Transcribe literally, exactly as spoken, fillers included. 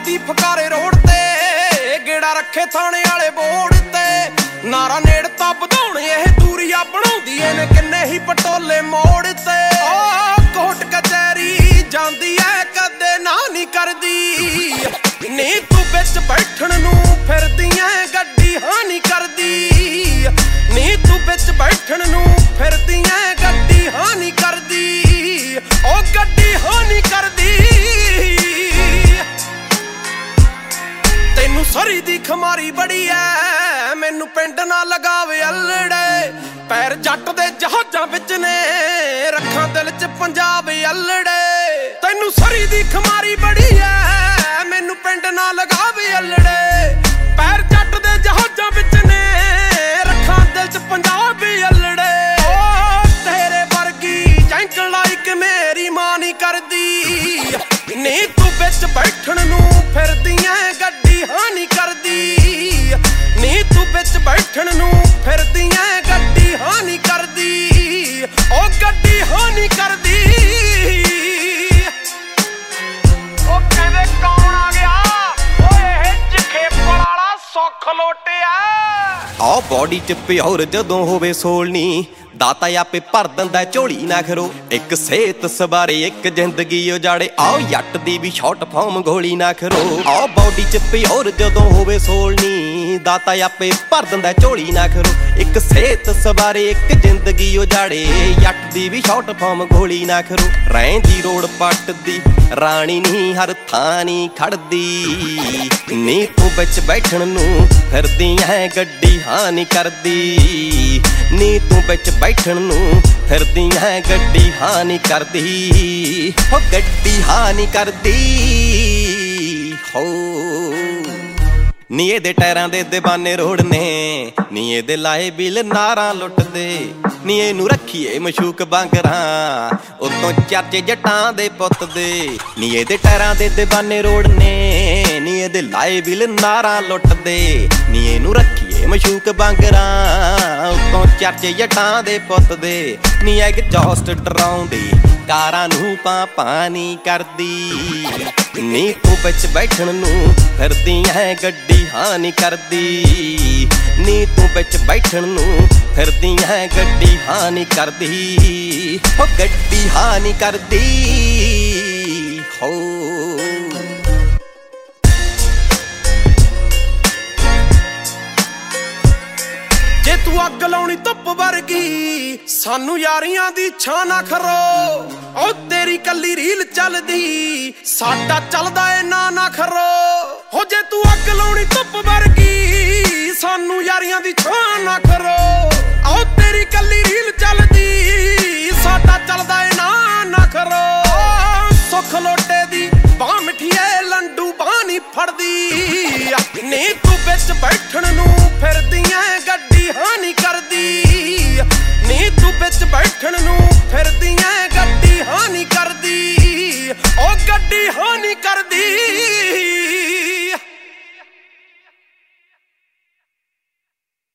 ਕਰਦੀ ਫਕਾਰੇ ਰੋਡ ਤੇ ਗੇੜਾ ਰੱਖੇ ਥਾਣੇ ਵਾਲੇ ਬੋਰਡ ਤੇ ਨਾਰਾ ਨੇੜਤਾ ਵਧਾਉਣ ਇਹ ਦੂਰੀਆਂ ਬਣਾਉਂਦੀ ਇਹਨੇ ਕਿੰਨੇ ਹੀ ਪਟੋਲੇ ਮੋੜ ਤੇ ਆ ਕੋਟ ਕਚਹਿਰੀ ਜਾਂਦੀ ਐ ਕਦੇ ਨਾ ਨਹੀਂ ਕਰਦੀ ਨੀ ਤੂੰ ਵਿੱਚ ਬੈਠਣ ਨੂੰ ਫਿਰਦੀ ਐ ਗੱਡੀ ਹਾਂ ਨਹੀਂ ਕਰਦੀ ਨੀ ਤੂੰ ਵਿੱਚ ਬੈਠਣ ਨੂੰ ਫਿਰਦੀ ਐ ਗੱਡੀ ਹਾਂ ਨਹੀਂ ਕਰਦੀ ਉਹ ਗੱਡੀ ਹਾਂ ਨਹੀਂ ਕਰਦੀ ਤੈਨੂੰ ਸਰੀ ਦੀ ਖਮਾਰੀ ਬੜੀ ਐ ਮੈਨੂੰ ਪਿੰਡ ਨਾ ਲਗਾਵੇ ਅਲੜੇ ਪੈਰ ਜੱਟ ਦੇ ਜਹਾਜ਼ਾਂ ਵਿੱਚ ਨੇ ਰੱਖਾਂ ਦਿਲ 'ਚ ਪੰਜਾਬ ਅਲੜੇ ਤੈਨੂੰ ਸਰੀ ਦੀ ਖਮਾਰੀ ਬੜੀ ਐ ਮੈਨੂੰ ਪਿੰਡ ਨਾ ਲਗਾਵੇ ਅਲੜੇ ਪੈਰ ਜੱਟ ਦੇ ਜਹਾਜ਼ਾਂ ਵਿੱਚ ਨੇ ਰੱਖਾਂ ਦਿਲ 'ਚ ਪੰਜਾਬ ਅਲੜੇ ਓ ਤੇਰੇ ਵਰਗੀ ਜੈਂਕ ਲਾਈਕ ਮੇਰੀ ਮਾਂ ਨਹੀਂ ਕਰਦੀ ਨੀ ਤੂੰ ਵਿੱਚ ਬੈਠਣ ਨੂੰ ਫਿਰਦੀ ਐ ਗੱਡੀ ਹਾਂ ਨਹੀਂ ਕਰਦੀ ਨੀ ਤੂੰ ਵਿੱਚ ਬੈਠਣ ਨੂੰ ਫਿਰਦੀ ਐ ਗੱਡੀ ਹਾਂ ਨਹੀਂ ਕਰਦੀ ਉਹ ਗੱਡੀ ਹਾਂ ਨਹੀਂ ਕਰਦੀ ਉਹ ਕਹਿੰਦੇ ਕੌਣ ਆ ਗਿਆ ਓਏ ਇਹ ਜਖੇਪੜ ਵਾਲਾ ਸੁੱਖ ਲੋਟਿਆ ਆ ਬੋਡੀ 'ਚ ਪਿਓਰ ਜਦੋਂ ਹੋਵੇ ਸੋਲਣੀ ਦਾਤਾ ਆਪੇ ਭਰ ਦਿੰਦਾ ਝੋਲੀ ਨਾ ਖਰੋ ਇੱਕ ਸਿਹਤ ਸਵਾਰੇ ਇੱਕ ਜ਼ਿੰਦਗੀ ਉਜਾੜੇ ਆਓ ਜੱਟ ਦੀ ਵੀ ਸ਼ਾਰਟ ਫਾਰਮ ਗੋਲੀ ਨਾ ਖਰੋ ਆ ਬੋਡੀ 'ਚ ਪਿਓਰ ਜਦੋਂ ਹੋਵੇ ਸੋਲਣੀ ਦਾਤਾ ਆਪੇ ਭਰ ਦਿੰਦਾ ਝੋਲੀ ਨਾ ਖਰੋ ਇੱਕ ਸਿਹਤ ਸਵਾਰੇ ਇੱਕ ਜ਼ਿੰਦਗੀ ਉਜਾੜੇ ਜੱਟ ਦੀ ਵੀ ਸ਼ਾਰਟ ਫਾਰਮ ਗੋਲੀ ਨਾ ਖਰੋ ਰਹਿੰਦੀ ਰੋਡ ਪੱਟਦੀ ਰਾਣੀ ਨਹੀਂ ਹਰ ਥਾਂ ਨਹੀਂ ਖੜਦੀ ਨੀ ਤੂੰ ਵਿੱਚ ਬੈਠਣ ਨੂੰ ਫਿਰਦੀ ਐ ਗੱਡੀ ਹਾਂ ਨਹੀਂ ਕਰਦੀ ਨੀ ਤੂੰ ਵਿੱਚ ਬੈਠਣ ਨੂੰ ਫਿਰਦੀ ਐ ਗੱਡੀ ਹਾਂ ਨਹੀਂ ਕਰਦੀ ਹੋ ਗੱਡੀ ਹਾਂ ਨਹੀਂ ਕਰਦੀ ਹੋ ਨੀ ਇਹਦੇ ਟਾਇਰਾਂ ਦੇ ਦੀਵਾਨੇ ਰੋਡ ਨੇ ਨੀ ਇਹਦੇ ਲਾਏ ਬਿਲ ਨਾਰਾਂ ਲੁੱਟਦੇ ਨੀ ਇਹਨੂੰ ਰੱਖੀਏ ਮਸ਼ੂਕ ਬਾਂਗਰਾਂ ਉਤੋਂ ਚਰਚੇ ਜੱਟਾਂ ਦੇ ਪੁੱਤ ਦੇ ਨੀ ਇਹਦੇ ਟਾਇਰਾਂ ਦੇ ਦੀਵਾਨੇ ਰੋਡ ਨੇ ਨੀ ਇਹਦੇ ਲਾਏ ਬਿਲ ਨਾਰਾਂ ਲੁੱਟਦੇ ਨੀ ਇਹਨੂੰ ਰੱਖੀਏ ਮਸ਼ੂਕ ਬਾਂਗਰਾਂ ਉਤੋਂ ਚਰਚੇ ਜੱਟਾਂ ਦੇ ਪੁੱਤ ਦੇ ਨੀ ਐਗਜ਼ੌਸਟ ਡਰਾਉਂਦੀ ਕਾਰਾਂ ਨੂੰ ਪਾ ਪਾਣੀ ਕਰਦੀ ਨੀ ਤੂੰ ਵਿੱਚ ਬੈਠਣ ਨੂੰ ਫਿਰਦੀ ਐ ਗੱਡੀ ਹਾਂ ਨਹੀਂ ਕਰਦੀ ਨੀ ਤੂੰ ਵਿੱਚ ਬੈਠਣ ਨੂੰ ਫਿਰਦੀ ਐ ਗੱਡੀ ਹਾਂ ਨਹੀਂ ਕਰਦੀ ਹੋ ਗੱਡੀ ਹਾਂ ਨਹੀਂ ਕਰਦੀ ਹੋ ਜੇ ਤੂੰ ਅੱਗ ਲਾਉਣੀ ਧੁੱਪ ਵਰਗੀ ਸਾਨੂੰ ਯਾਰੀਆਂ ਦੀ ਛਾਂ ਨਾ ਖਰੋ ਓ ਤੇਰੀ ਕੱਲੀ ਰੀਲ ਚੱਲਦੀ ਸਾਡਾ ਚੱਲਦਾ ਏ ਨਾ ਨਾ ਖਰੋ ਹੋ ਜੇ ਤੂੰ ਅੱਗ ਲਾਉਣੀ ਧੁੱਪ ਵਰਗੀ ਸਾਨੂੰ ਯਾਰੀਆਂ ਦੀ ਛਾਂ ਨਾ ਖਰੋ ਓ ਤੇਰੀ ਕੱਲੀ ਰੀਲ ਚੱਲਦੀ ਸਾਡਾ ਚੱਲਦਾ ਏ ਨਾ ਨਾ ਖਰੋ ਸੁੱਖ ਲੋਟੇ ਦੀ ਬਾਹ ਮਿੱਠੀਏ ਲੰਡੂ ਬਾਹ ਨਹੀਂ ਫੜਦੀ ਨੀ ਤੂੰ ਵਿੱਚ ਬੈਠਣ